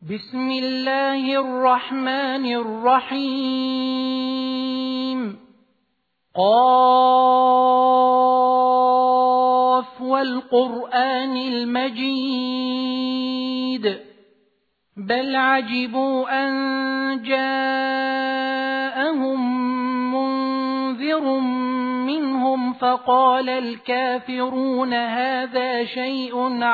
بسم الله الرحمن الرحيم. قاف والقرآن المجيد بل عجبوا أن جاءهم منذر منهم فقال الكافرون هذا شيء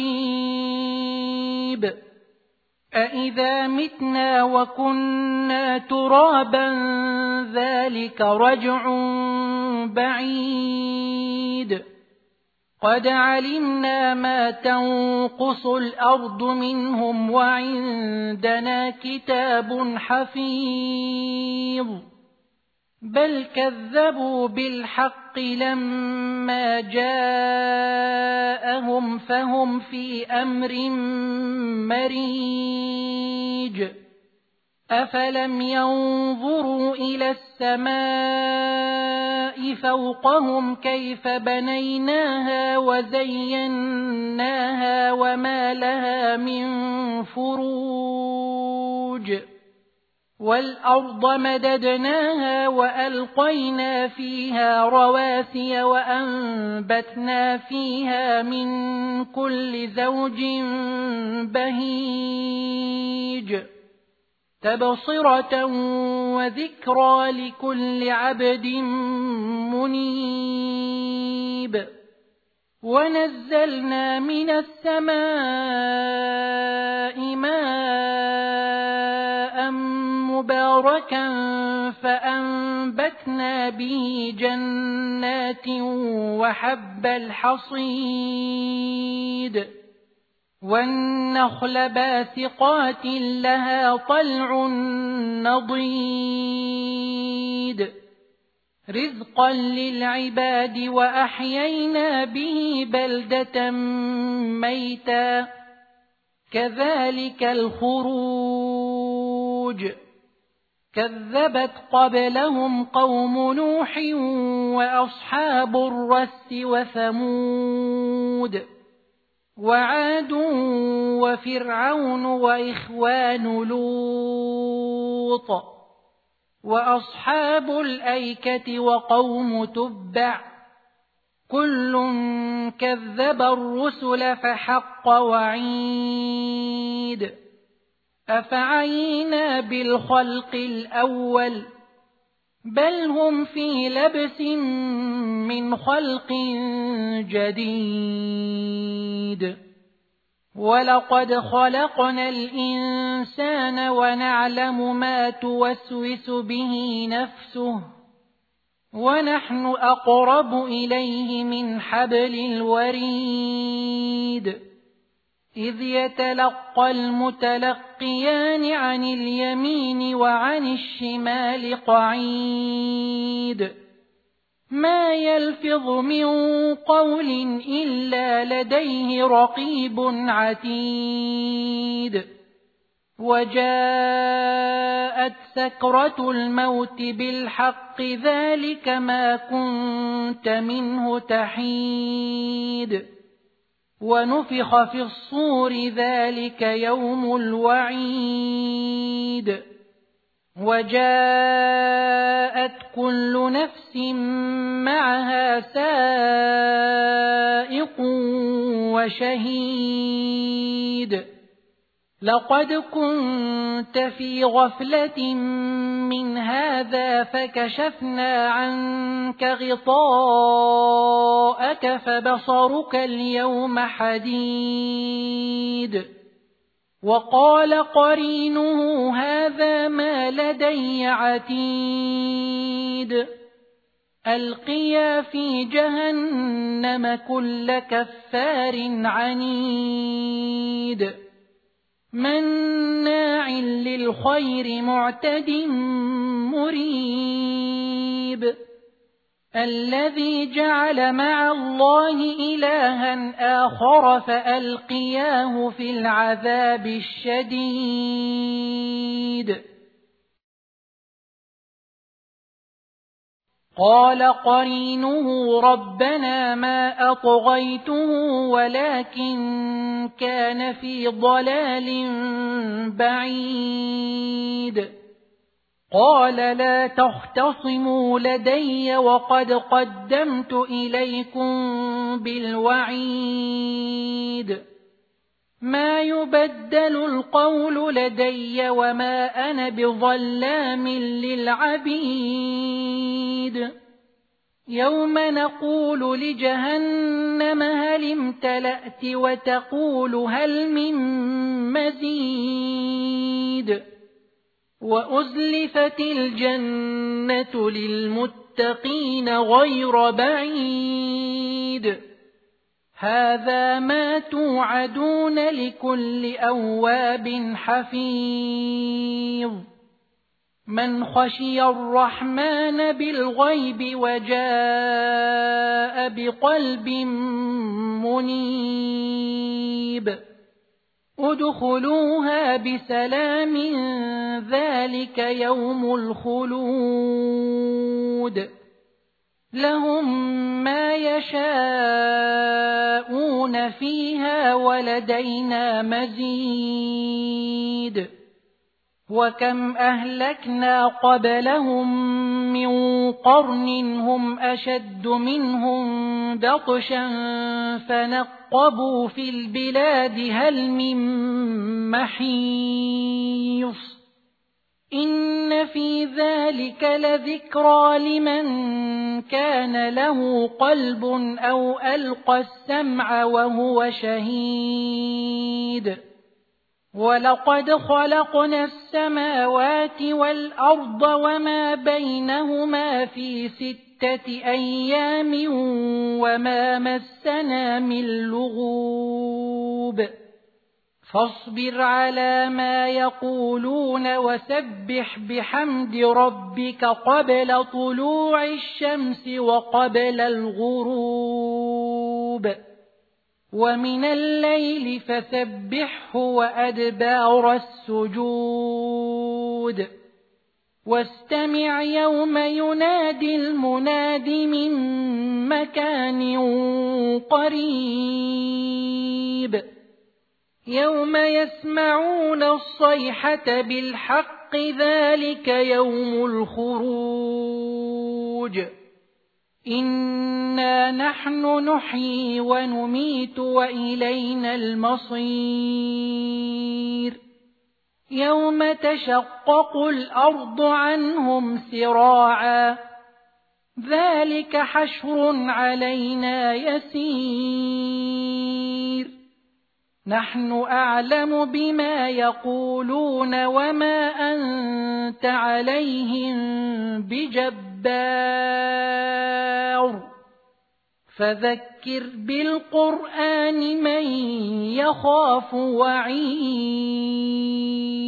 عجيب أإذا متنا وكنا ترابا ذلك رجع بعيد قد علمنا ما تنقص الأرض منهم وعندنا كتاب حفيظ بل كذبوا بالحق لما جاءهم فهم في أمر مريج أفلم ينظروا إلى السماء فوقهم كيف بنيناها وزيناها وما لها من فروج والأرض مددناها وألقينا فيها رواسي وأنبتنا فيها من كل زوج بهيج تبصرة وذكرى لكل عبد منيب ونزلنا من السماء ماء مباركا فأنبتنا به جنات وحب الحصيد والنخل باسقات لها طلع نضيد رزقا للعباد وأحيينا به بلدة ميتا كذلك الخروج كذبت قبلهم قوم نوح وأصحاب الرس وثمود وعاد وفرعون وإخوان لوط وأصحاب الأيكة وقوم تبع كل كذب الرسل فحق وعيد أفعينا بالخلق الأول بل هم في لبس من خلق جديد ولقد خلقنا الإنسان ونعلم ما توسوس به نفسه ونحن أقرب إليه من حبل الوريد إذ يتلقى المتلقيان عن اليمين وعن الشمال قعيد ما يلفظ من قول إلا لديه رقيب عتيد وجاءت سكرة الموت بالحق ذلك ما كنت منه تحيد ونفخ في الصور ذلك يوم الوعيد وجاءت كل نفس معها سائق وشهيد لقد كنت في غفلة من هذا فكشفنا عنك غطاءك فبصرك اليوم حديد وقال قرينه هذا ما لدي عتيد ألقيا في جهنم كل كفار عنيد مناع للخير معتد مريب الذي جعل مع الله إلها آخر فألقياه في العذاب الشديد قال قرينه ربنا ما أطغيته ولكن كان في ضلال بعيد. قال لا تختصموا لدي وقد قدمت إليكم بالوعيد. ما يبدل القول لدي وما أنا بظلام للعبيد. يوم نقول لجهنم هل امتلأت وتقول هل من مزيد. وأزلفت الجنة للمتقين غير بعيد. هذا ما توعدون لكل أواب حفيظ. من خشي الرحمن بالغيب وجاء بقلب منيب. ادخلوها بسلام ذلك يوم الخلود. لهم ما يشاءون فيها ولدينا مزيد. وكم أهلكنا قبلهم من قرن هم أشد منهم بطشا فنقبوا في البلاد هل من محيص. إن في ذلك لذكرى لمن كان له قلب أو ألقى السمع وهو شهيد. ولقد خلقنا السماوات والأرض وما بينهما في 6 أيام وما مسنا من لغوب. فاصبر على ما يقولون وسبح بحمد ربك قبل طلوع الشمس وقبل الغروب. ومن الليل فسبحه وأدبار السجود. واستمع يوم ينادي المناد من مكان قريب. يوم يسمعون الصيحة بالحق ذلك يوم الخروج. إنا نحن نحيي ونميت وإلينا المصير. يوم تشقق الأرض عنهم سراعا. ذلك حشر علينا يسير. نحن أعلم بما يقولون وما أنت عليهم بجبار. فذكر بالقرآن من يخاف وعيد.